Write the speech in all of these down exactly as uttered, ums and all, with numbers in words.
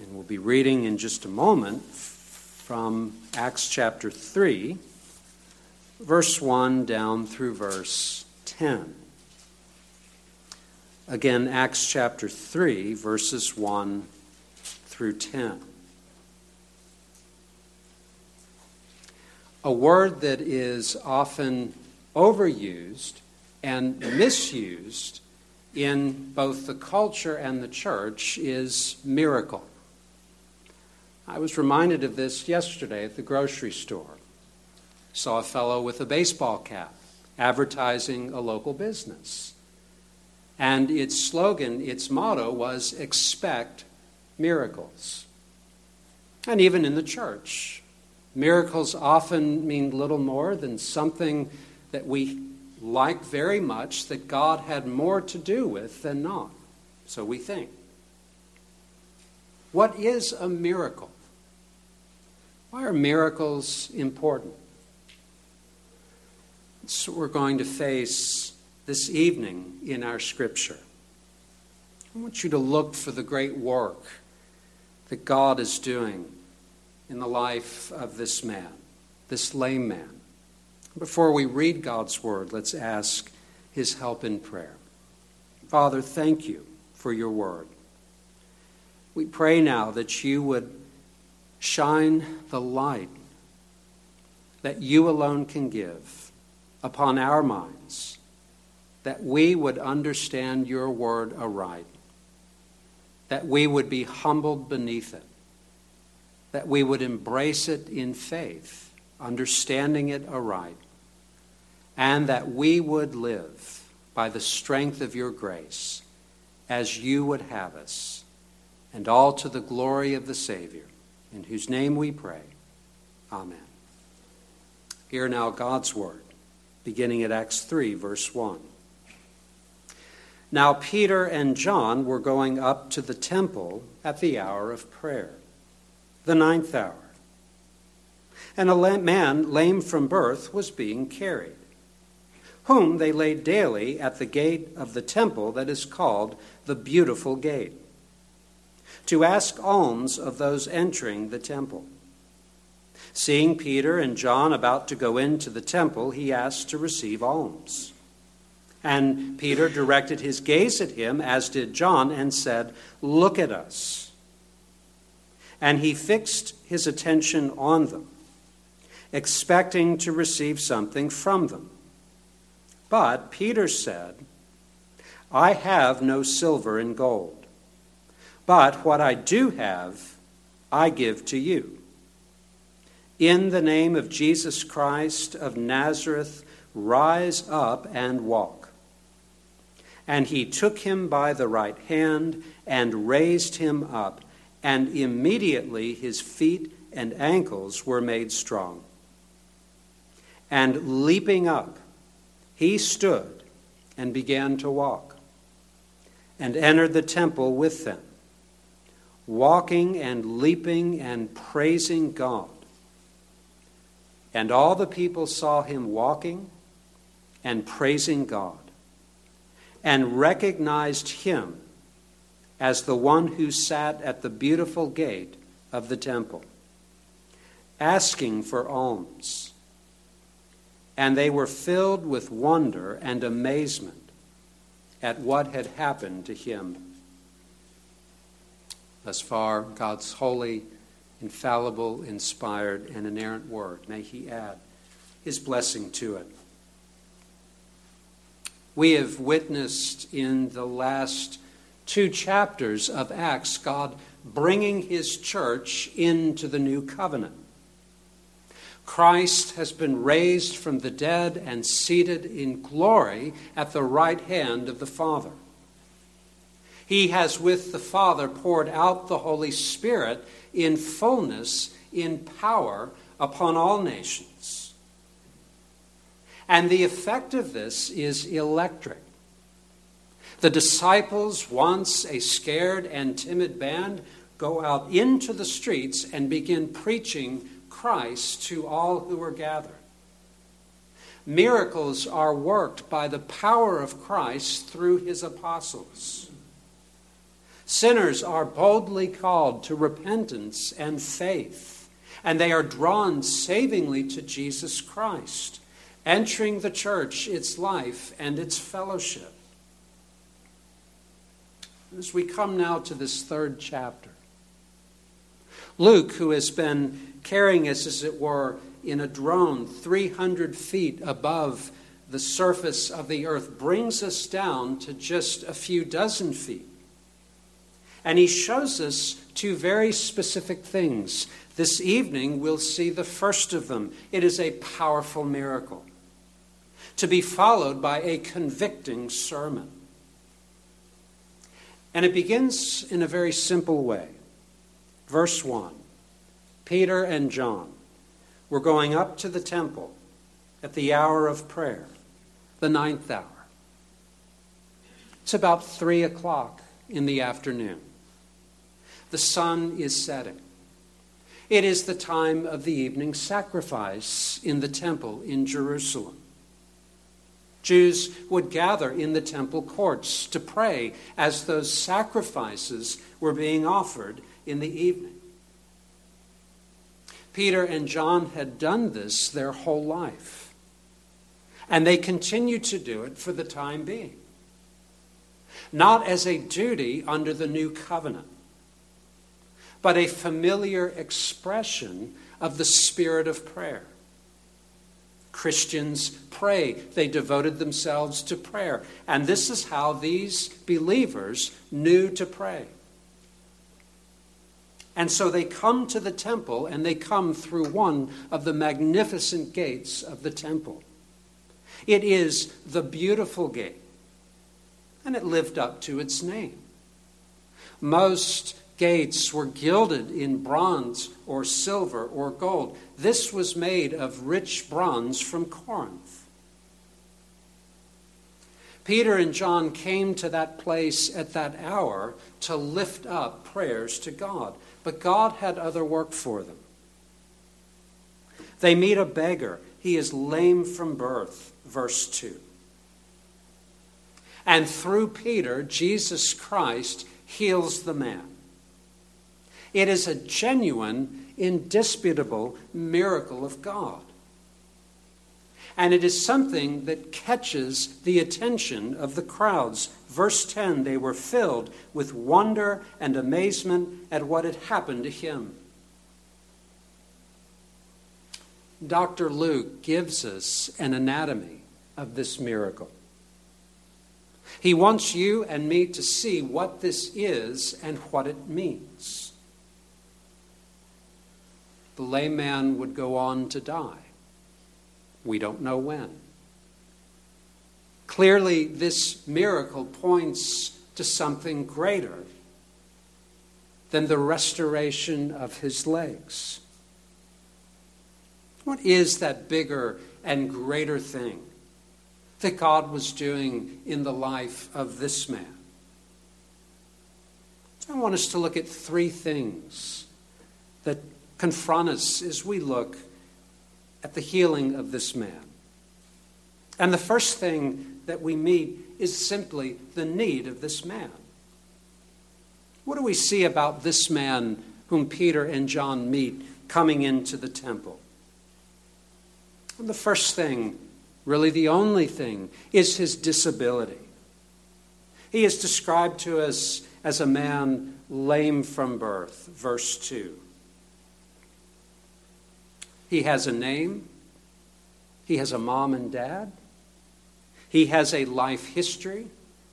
And we'll be reading in just a moment from Acts chapter three, verse one down through verse ten. Again, Acts chapter three, verses one through ten. A word that is often overused and misused in both the culture and the church is miracle. I was reminded of this yesterday at the grocery store. Saw a fellow with a baseball cap advertising a local business. And its slogan, its motto was, "Expect miracles." And even in the church, miracles often mean little more than something that we like very much that God had more to do with than not. So we think. What is a miracle? Why are miracles important? That's what we're going to face this evening in our scripture. I want you to look for the great work that God is doing in the life of this man, this lame man. Before we read God's word, let's ask his help in prayer. Father, thank you for your word. We pray now that you would shine the light that you alone can give upon our minds, that we would understand your word aright, that we would be humbled beneath it, that we would embrace it in faith, understanding it aright, and that we would live by the strength of your grace as you would have us, and all to the glory of the Savior, in whose name we pray. Amen. Hear now God's word, beginning at Acts three, verse one. Now Peter and John were going up to the temple at the hour of prayer, the ninth hour. And a man lame from birth was being carried, whom they laid daily at the gate of the temple that is called the Beautiful Gate, to ask alms of those entering the temple. Seeing Peter and John about to go into the temple, he asked to receive alms. And Peter directed his gaze at him, as did John, and said, "Look at us." And he fixed his attention on them, expecting to receive something from them. But Peter said, "I have no silver and gold, but what I do have, I give to you. In the name of Jesus Christ of Nazareth, rise up and walk." And he took him by the right hand and raised him up, and immediately his feet and ankles were made strong. And leaping up, he stood and began to walk, and entered the temple with them, walking and leaping and praising God. And all the people saw him walking and praising God, and recognized him as the one who sat at the beautiful gate of the temple, asking for alms. And they were filled with wonder and amazement at what had happened to him. Thus far, God's holy, infallible, inspired, and inerrant word. May he add his blessing to it. We have witnessed in the last two chapters of Acts God bringing his church into the new covenant. Christ has been raised from the dead and seated in glory at the right hand of the Father. He has with the Father poured out the Holy Spirit in fullness, in power, upon all nations. And the effect of this is electric. The disciples, once a scared and timid band, go out into the streets and begin preaching Christ to all who are gathered. Miracles are worked by the power of Christ through his apostles. Sinners are boldly called to repentance and faith, and they are drawn savingly to Jesus Christ, entering the church, its life, and its fellowship. As we come now to this third chapter, Luke, who has been carrying us, as it were, in a drone three hundred feet above the surface of the earth, brings us down to just a few dozen feet. And he shows us two very specific things. This evening, we'll see the first of them. It is a powerful miracle, to be followed by a convicting sermon. And it begins in a very simple way. Verse one, Peter and John were going up to the temple at the hour of prayer, the ninth hour. It's about three o'clock in the afternoon. The sun is setting. It is the time of the evening sacrifice in the temple in Jerusalem. Jews would gather in the temple courts to pray as those sacrifices were being offered in the evening. Peter and John had done this their whole life, and they continued to do it for the time being. Not as a duty under the new covenant, but a familiar expression of the spirit of prayer. Christians pray. They devoted themselves to prayer. And this is how these believers knew to pray. And so they come to the temple, and they come through one of the magnificent gates of the temple. It is the beautiful gate, and it lived up to its name. Most gates were gilded in bronze or silver or gold. This was made of rich bronze from Corinth. Peter and John came to that place at that hour to lift up prayers to God. But God had other work for them. They meet a beggar. He is lame from birth, verse two. And through Peter, Jesus Christ heals the man. It is a genuine, indisputable miracle of God. And it is something that catches the attention of the crowds. Verse ten, they were filled with wonder and amazement at what had happened to him. Doctor Luke gives us an anatomy of this miracle. He wants you and me to see what this is and what it means. The lame man would go on to die. We don't know when. Clearly, this miracle points to something greater than the restoration of his legs. What is that bigger and greater thing that God was doing in the life of this man? I want us to look at three things that confront us as we look at the healing of this man. And the first thing that we meet is simply the need of this man. What do we see about this man whom Peter and John meet coming into the temple? And the first thing, really the only thing, is his disability. He is described to us as a man lame from birth, verse two. He has a name. He has a mom and dad. He has a life history.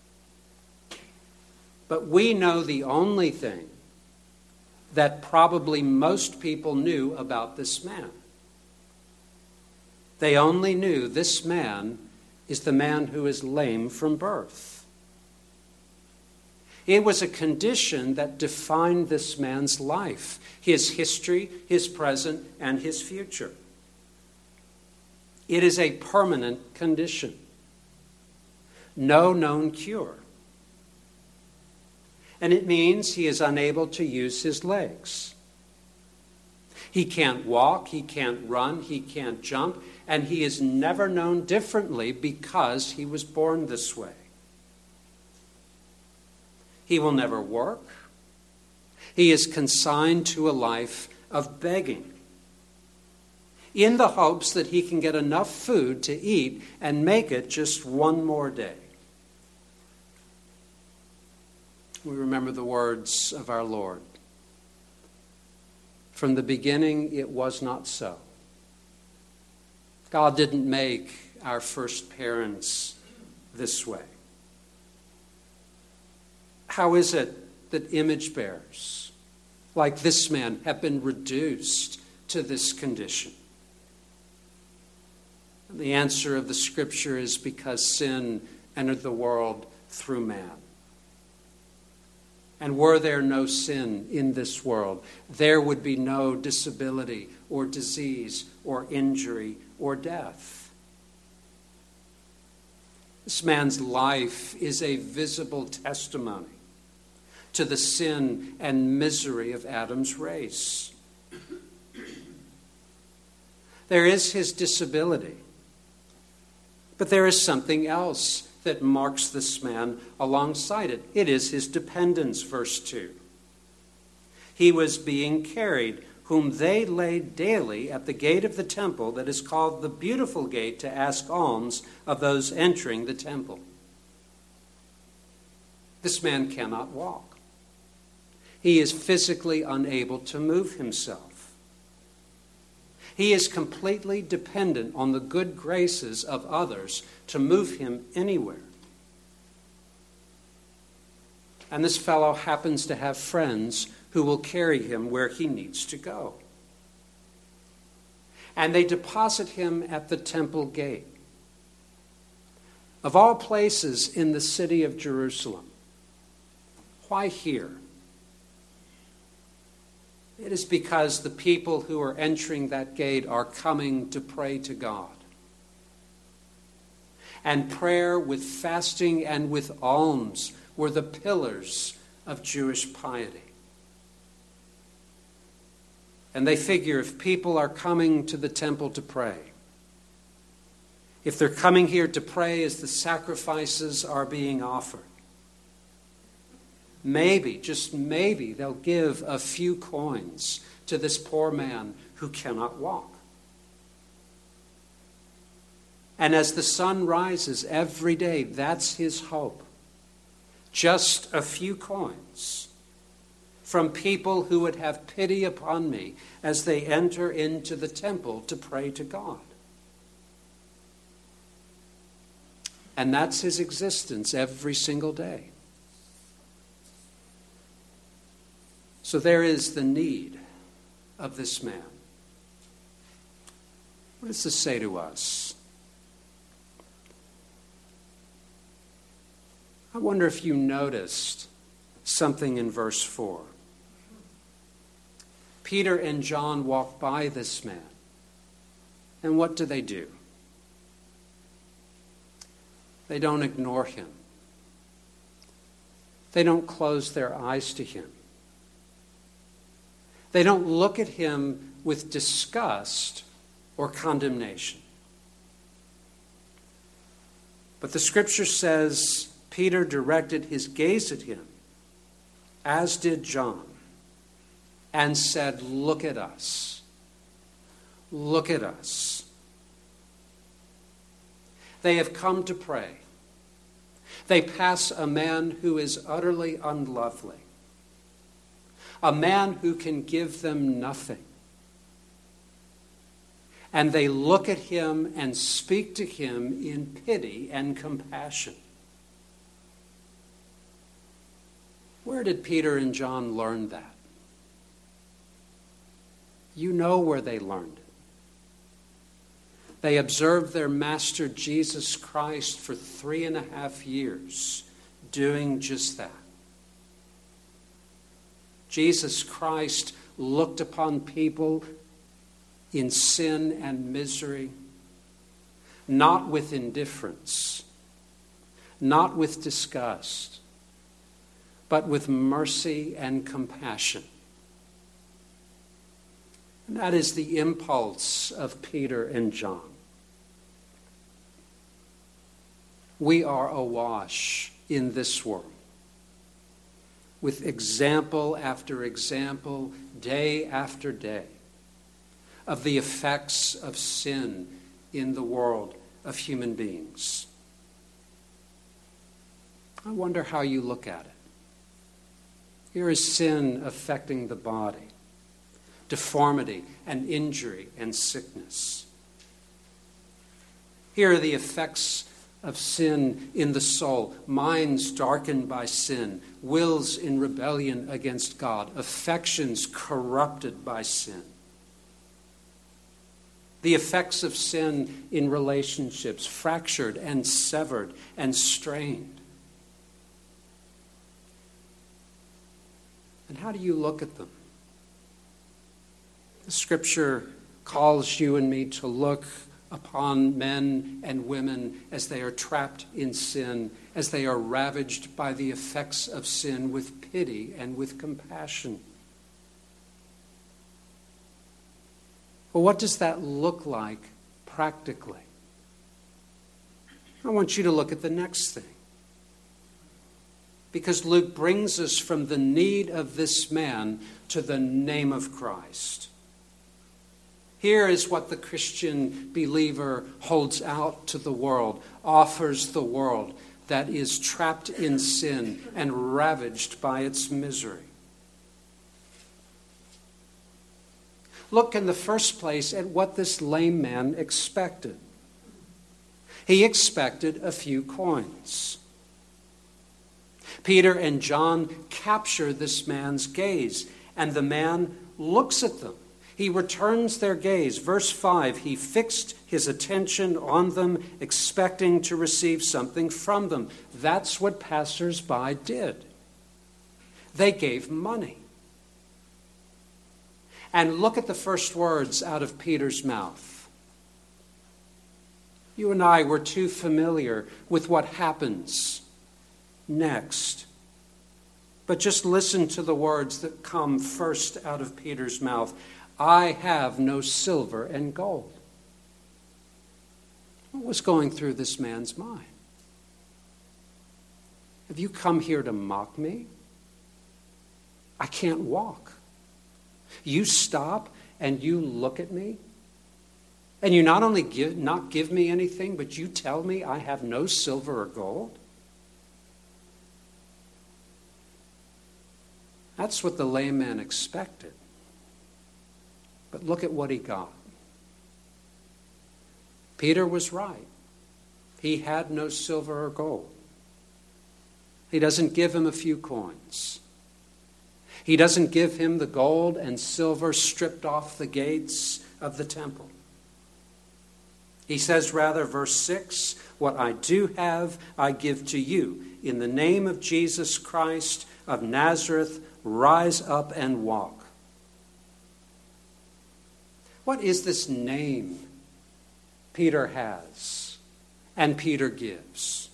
But we know the only thing that probably most people knew about this man. They only knew this man is the man who is lame from birth. It was a condition that defined this man's life, his history, his present, and his future. It is a permanent condition. No known cure. And it means he is unable to use his legs. He can't walk, he can't run, he can't jump, and he is never known differently because he was born this way. He will never work. He is consigned to a life of begging, in the hopes that he can get enough food to eat and make it just one more day. We remember the words of our Lord. From the beginning, it was not so. God didn't make our first parents this way. How is it that image bearers, like this man, have been reduced to this condition? The answer of the Scripture is because sin entered the world through man. And were there no sin in this world, there would be no disability or disease or injury or death. This man's life is a visible testimony to the sin and misery of Adam's race. There is his disability, but there is something else that marks this man alongside it. It is his dependence, verse two. He was being carried, whom they laid daily at the gate of the temple that is called the Beautiful Gate, to ask alms of those entering the temple. This man cannot walk. He is physically unable to move himself. He is completely dependent on the good graces of others to move him anywhere. And this fellow happens to have friends who will carry him where he needs to go. And they deposit him at the temple gate. Of all places in the city of Jerusalem, why here? It is because the people who are entering that gate are coming to pray to God. And prayer with fasting and with alms were the pillars of Jewish piety. And they figure if people are coming to the temple to pray, if they're coming here to pray as the sacrifices are being offered, maybe, just maybe, they'll give a few coins to this poor man who cannot walk. And as the sun rises every day, that's his hope. Just a few coins from people who would have pity upon me as they enter into the temple to pray to God. And that's his existence every single day. So there is the need of this man. What does this say to us? I wonder if you noticed something in verse four. Peter and John walk by this man. And what do they do? They don't ignore him. They don't close their eyes to him. They don't look at him with disgust or condemnation. But the Scripture says Peter directed his gaze at him, as did John, and said, "Look at us. Look at us." They have come to pray. They pass a man who is utterly unlovely. A man who can give them nothing. And they look at him and speak to him in pity and compassion. Where did Peter and John learn that? You know where they learned it. They observed their Master Jesus Christ for three and a half years doing just that. Jesus Christ looked upon people in sin and misery, not with indifference, not with disgust, but with mercy and compassion. And that is the impulse of Peter and John. We are awash in this world. with example after example, day after day, of the effects of sin in the world of human beings. I wonder how you look at it. Here is sin affecting the body, deformity and injury and sickness. Here are the effects of sin in the soul, minds darkened by sin, wills in rebellion against God, affections corrupted by sin. The effects of sin in relationships, fractured and severed and strained. And how do you look at them? The Scripture calls you and me to look upon men and women as they are trapped in sin, as they are ravaged by the effects of sin, with pity and with compassion. Well, what does that look like practically? I want you to look at the next thing. Because Luke brings us from the need of this man to the name of Christ. Here is what the Christian believer holds out to the world, offers the world that is trapped in sin and ravaged by its misery. Look in the first place at what this lame man expected. He expected a few coins. Peter and John capture this man's gaze, and the man looks at them. He returns their gaze. Verse five, he fixed his attention on them, expecting to receive something from them. That's what passers-by did. They gave money. And look at the first words out of Peter's mouth. You and I were too familiar with what happens next. But just listen to the words that come first out of Peter's mouth. I have no silver and gold. What was going through this man's mind? Have you come here to mock me? I can't walk. You stop and you look at me, and you not only give, not give me anything, but you tell me I have no silver or gold? That's what the lame man expected. But look at what he got. Peter was right. He had no silver or gold. He doesn't give him a few coins. He doesn't give him the gold and silver stripped off the gates of the temple. He says rather, verse six, what I do have, I give to you. In the name of Jesus Christ of Nazareth, rise up and walk. What is this name Peter has and Peter gives?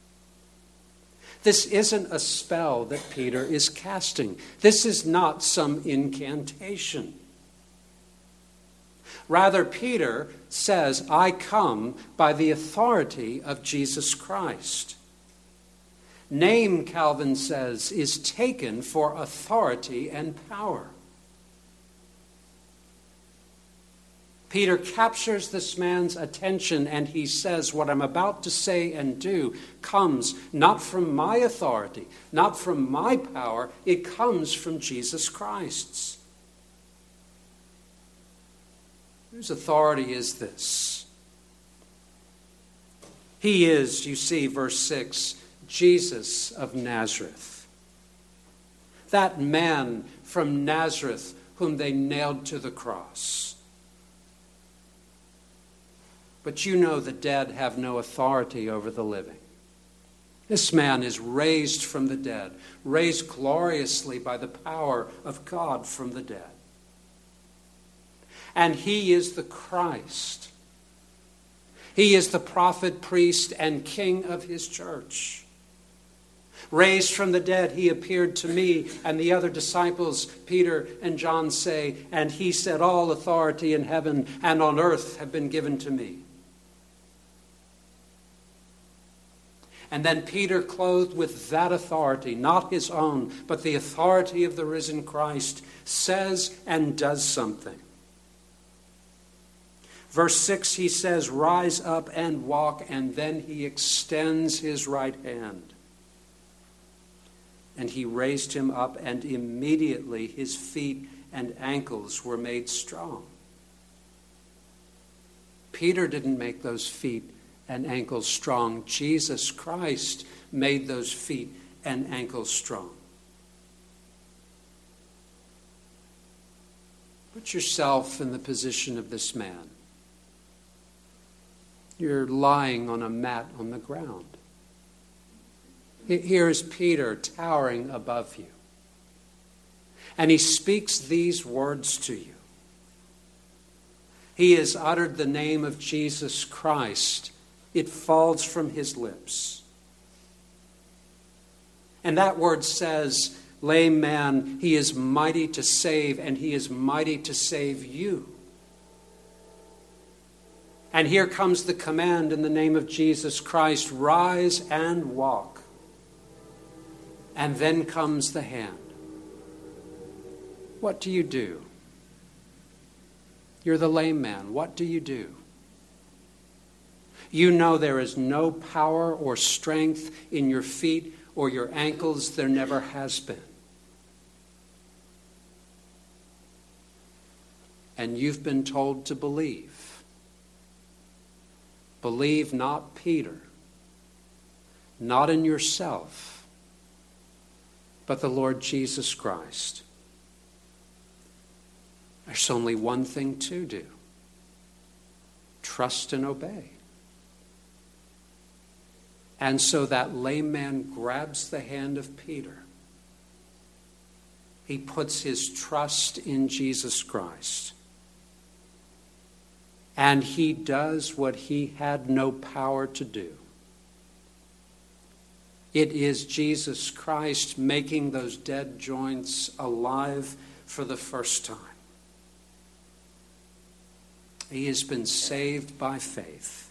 This isn't a spell that Peter is casting. This is not some incantation. Rather, Peter says, I come by the authority of Jesus Christ. Name, Calvin says, is taken for authority and power. Peter captures this man's attention and he says, what I'm about to say and do comes not from my authority, not from my power, it comes from Jesus Christ's. Whose authority is this? He is, you see, verse six, Jesus of Nazareth. That man from Nazareth whom they nailed to the cross. But you know the dead have no authority over the living. This man is raised from the dead, raised gloriously by the power of God from the dead. And he is the Christ. He is the prophet, priest, and king of his church. Raised from the dead, he appeared to me and the other disciples, Peter and John say, and he said, all authority in heaven and on earth have been given to me. And then Peter, clothed with that authority, not his own, but the authority of the risen Christ, says and does something. Verse six, he says, rise up and walk, and then he extends his right hand. And he raised him up, and immediately his feet and ankles were made strong. Peter didn't make those feet and ankles strong. Jesus Christ made those feet and ankles strong. Put yourself in the position of this man. You're lying on a mat on the ground. Here is Peter towering above you. And he speaks these words to you. He has uttered the name of Jesus Christ. It falls from his lips. And that word says, lame man, he is mighty to save, and he is mighty to save you. And here comes the command in the name of Jesus Christ, rise and walk. And then comes the hand. What do you do? You're the lame man. What do you do? You know there is no power or strength in your feet or your ankles. There never has been. And you've been told to believe. Believe not Peter, not in yourself, but the Lord Jesus Christ. There's only one thing to do. Trust and obey. And so that lame man grabs the hand of Peter. He puts his trust in Jesus Christ. And he does what he had no power to do. It is Jesus Christ making those dead joints alive for the first time. He has been saved by faith.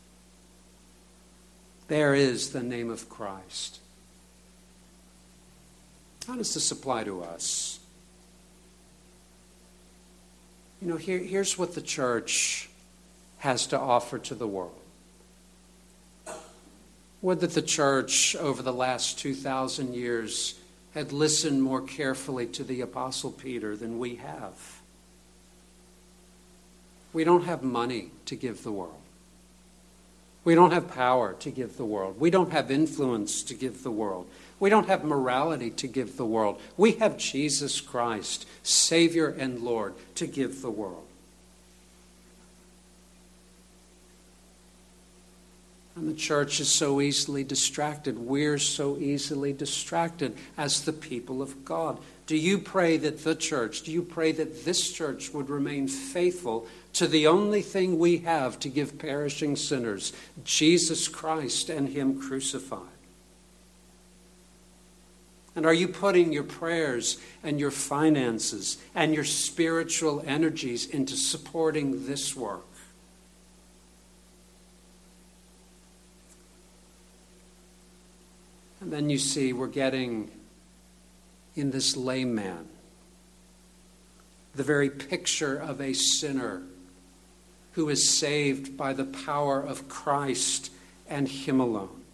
There is the name of Christ. How does this apply to us? You know, here, here's what the church has to offer to the world. Would that the church over the last two thousand years had listened more carefully to the Apostle Peter than we have. We don't have money to give the world. We don't have power to give the world. We don't have influence to give the world. We don't have morality to give the world. We have Jesus Christ, Savior and Lord, to give the world. And the church is so easily distracted. We're so easily distracted as the people of God. Do you pray that the church, do you pray that this church would remain faithful to the only thing we have to give perishing sinners, Jesus Christ and Him crucified? And are you putting your prayers and your finances and your spiritual energies into supporting this work? And then you see we're getting in this lame man the very picture of a sinner who is saved by the power of Christ and Him alone.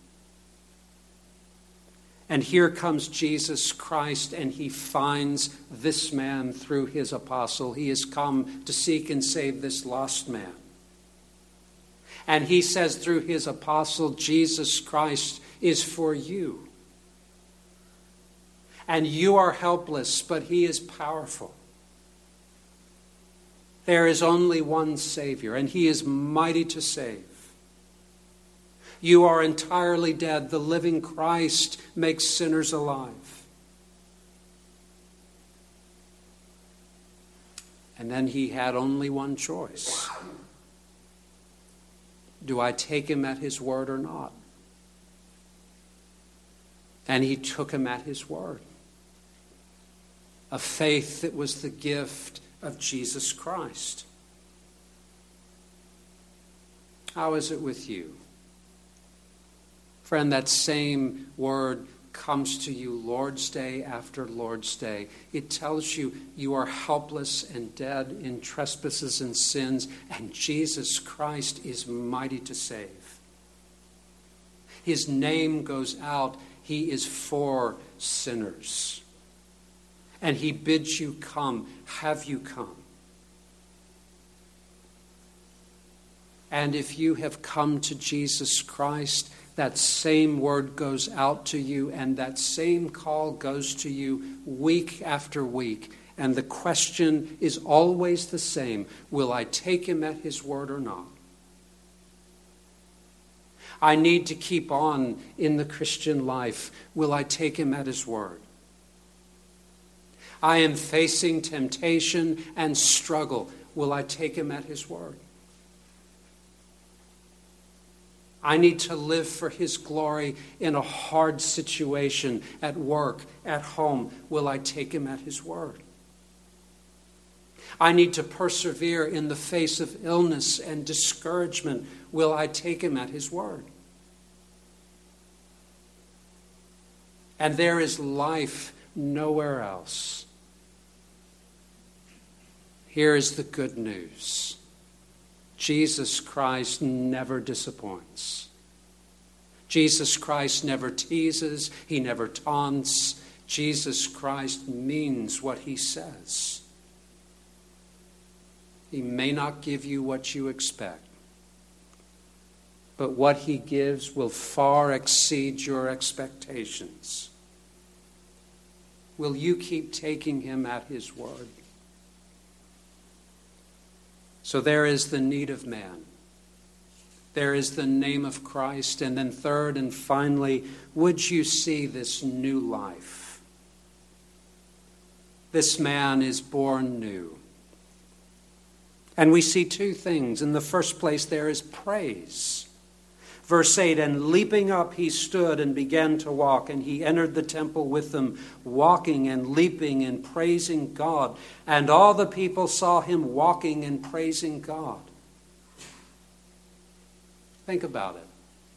And here comes Jesus Christ, and He finds this man through His apostle. He has come to seek and save this lost man. And He says through His apostle, Jesus Christ is for you. And you are helpless, but He is powerful. There is only one Savior, and He is mighty to save. You are entirely dead. The living Christ makes sinners alive. And then He had only one choice. Do I take Him at His word or not? And He took him at His word. A faith that was the gift of Jesus Christ. How is it with you? Friend, that same word comes to you Lord's Day after Lord's Day. It tells you you are helpless and dead in trespasses and sins, and Jesus Christ is mighty to save. His name goes out. He is for sinners. And he bids you come. Have you come? And if you have come to Jesus Christ, that same word goes out to you, and that same call goes to you week after week. And the question is always the same. Will I take him at his word or not? I need to keep on in the Christian life. Will I take him at his word? I am facing temptation and struggle. Will I take him at his word? I need to live for his glory in a hard situation, at work, at home. Will I take him at his word? I need to persevere in the face of illness and discouragement. Will I take him at his word? And there is life nowhere else. Here is the good news. Jesus Christ never disappoints. Jesus Christ never teases. He never taunts. Jesus Christ means what he says. He may not give you what you expect, but what he gives will far exceed your expectations. Will you keep taking him at his word? So there is the need of man. There is the name of Christ. And then third and finally, would you see this new life? This man is born new. And we see two things. In the first place, there is praise. Verse eight, and leaping up he stood and began to walk, and he entered the temple with them, walking and leaping and praising God. And all the people saw him walking and praising God. Think about it.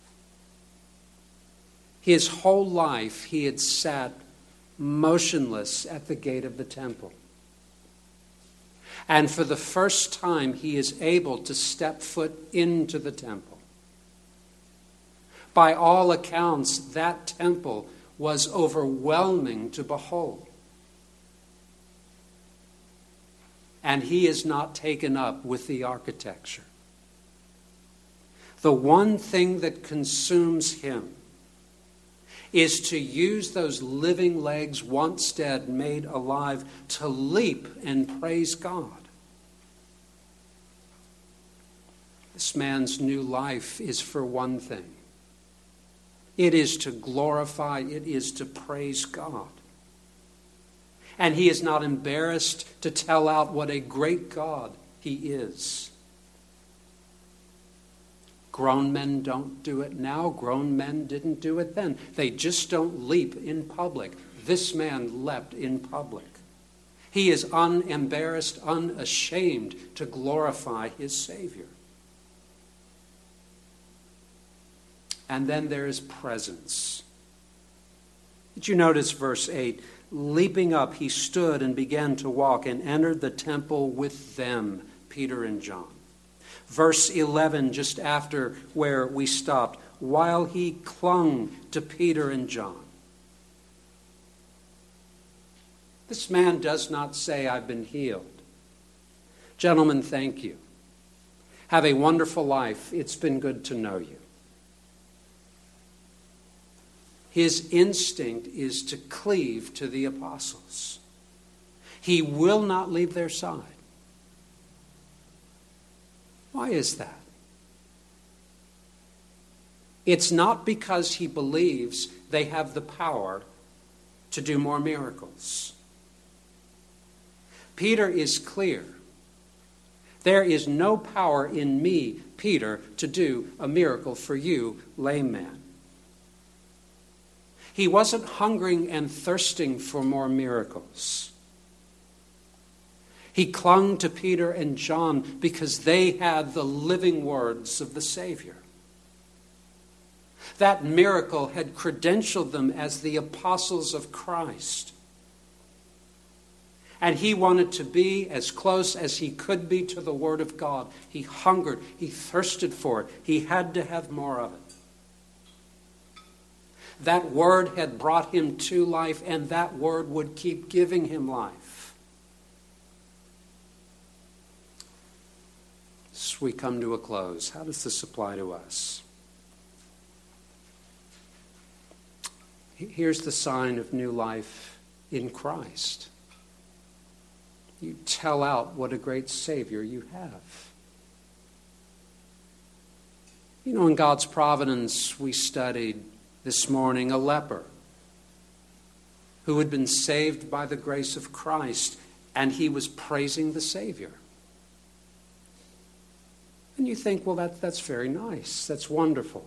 His whole life he had sat motionless at the gate of the temple. And for the first time he is able to step foot into the temple. By all accounts, that temple was overwhelming to behold. And he is not taken up with the architecture. The one thing that consumes him is to use those living legs, once dead, made alive, to leap and praise God. This man's new life is for one thing. It is to glorify, it is to praise God. And he is not embarrassed to tell out what a great God he is. Grown men don't do it now. Grown men didn't do it then. They just don't leap in public. This man leapt in public. He is unembarrassed, unashamed to glorify his Savior. And then there is presence. Did you notice verse eight? Leaping up, he stood and began to walk and entered the temple with them, Peter and John. Verse eleven, just after where we stopped, while he clung to Peter and John. This man does not say, I've been healed. Gentlemen, thank you. Have a wonderful life. It's been good to know you. His instinct is to cleave to the apostles. He will not leave their side. Why is that? It's not because he believes they have the power to do more miracles. Peter is clear. There is no power in me, Peter, to do a miracle for you, lame man. He wasn't hungering and thirsting for more miracles. He clung to Peter and John because they had the living words of the Savior. That miracle had credentialed them as the apostles of Christ. And he wanted to be as close as he could be to the Word of God. He hungered, he thirsted for it. He had to have more of it. That Word had brought him to life, and that Word would keep giving him life. As we come to a close, how does this apply to us? Here's the sign of new life in Christ. You tell out what a great Savior you have. You know, in God's providence, we studied this morning a leper who had been saved by the grace of Christ, and he was praising the Savior. And you think, well, that, that's very nice. That's wonderful.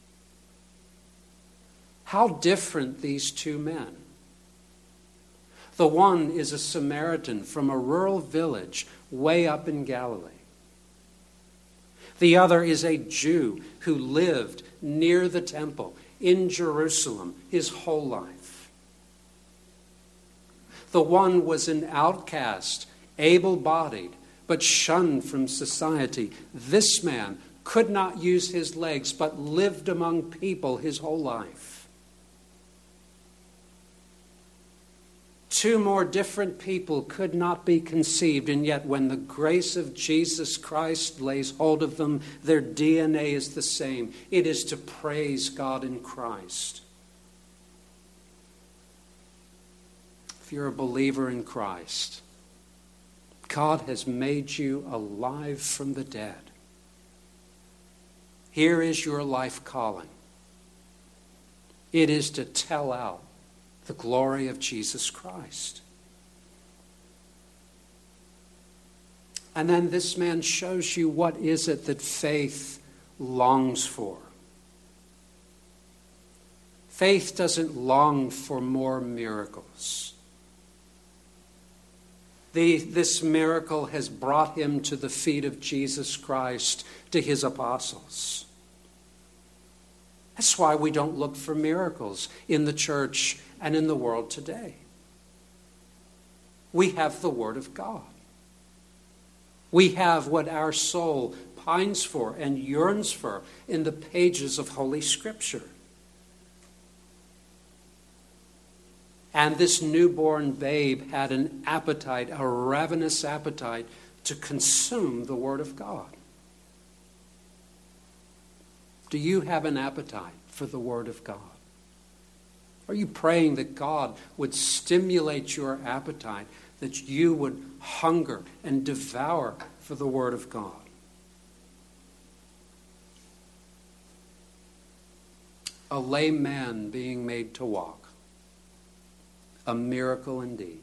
How different these two men. The one is a Samaritan from a rural village way up in Galilee. The other is a Jew who lived near the temple in Jerusalem his whole life. The one was an outcast, able-bodied, but shunned from society. This man could not use his legs, but lived among people his whole life. Two more different people could not be conceived, and yet when the grace of Jesus Christ lays hold of them, their D N A is the same. It is to praise God in Christ. If you're a believer in Christ, God has made you alive from the dead. Here is your life calling. It is to tell out the glory of Jesus Christ. And then this man shows you what is it that faith longs for. Faith doesn't long for more miracles. The, this miracle has brought him to the feet of Jesus Christ, to his apostles. That's why we don't look for miracles in the church and in the world today. We have the Word of God. We have what our soul pines for and yearns for in the pages of Holy Scripture. And this newborn babe had an appetite, a ravenous appetite, to consume the Word of God. Do you have an appetite for the Word of God? Are you praying that God would stimulate your appetite, that you would hunger and devour for the Word of God? A lame man being made to walk. A miracle indeed.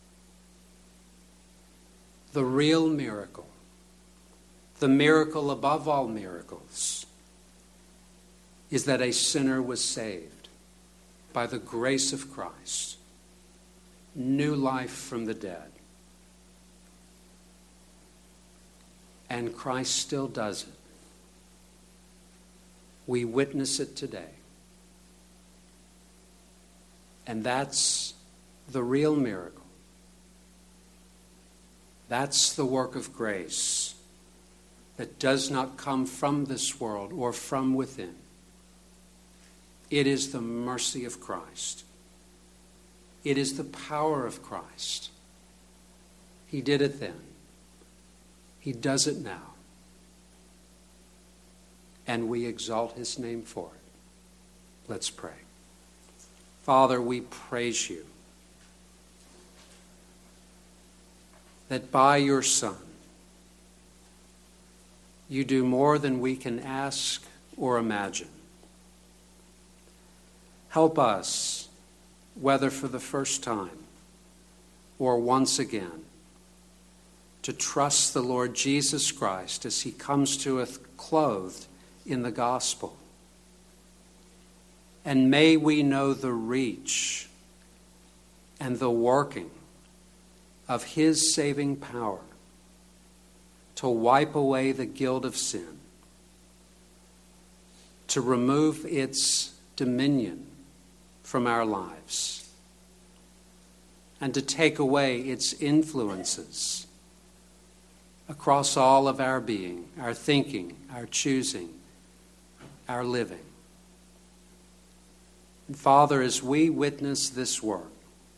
The real miracle, the miracle above all miracles, is that a sinner was saved by the grace of Christ. New life from the dead. And Christ still does it. We witness it today. And that's the real miracle. That's the work of grace that does not come from this world or from within. It is the mercy of Christ. It is the power of Christ. He did it then. He does it now. And we exalt his name for it. Let's pray. Father, we praise you that by your Son, you do more than we can ask or imagine. Help us, whether for the first time or once again, to trust the Lord Jesus Christ as he comes to us clothed in the gospel. And may we know the reach and the working of his saving power to wipe away the guilt of sin, to remove its dominion from our lives and to take away its influences across all of our being, our thinking, our choosing, our living. And Father, as we witness this work,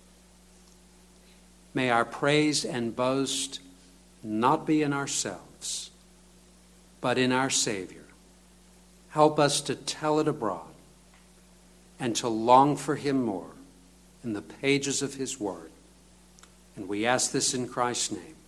may our praise and boast not be in ourselves, but in our Savior. Help us to tell it abroad and to long for him more in the pages of his word. And we ask this in Christ's name.